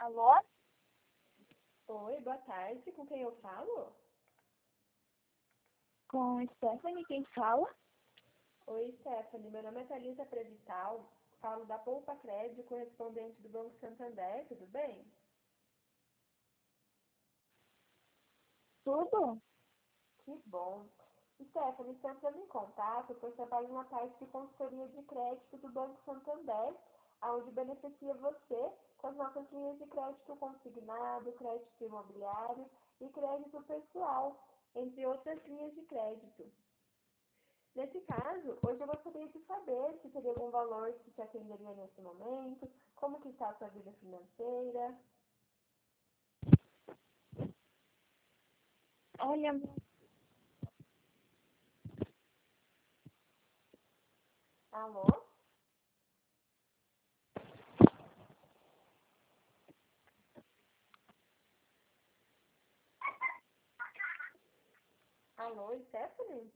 Alô? Oi, boa tarde. Com quem eu falo? Com Stephanie, quem fala? Oi, Stephanie. Meu nome é Thalita Prevital. Falo da Poupa Crédito, correspondente do Banco Santander. Tudo bem? Tudo? Que bom. Stephanie, estou entrando em contato pois trabalho na parte de consultoria de crédito do Banco Santander, onde beneficia você com as nossas linhas de crédito consignado, crédito imobiliário e crédito pessoal, entre outras linhas de crédito. Nesse caso, hoje eu gostaria de saber se teria algum valor que te atenderia nesse momento, como que está a sua vida financeira. Olha, Alô? Alô, Stephanie?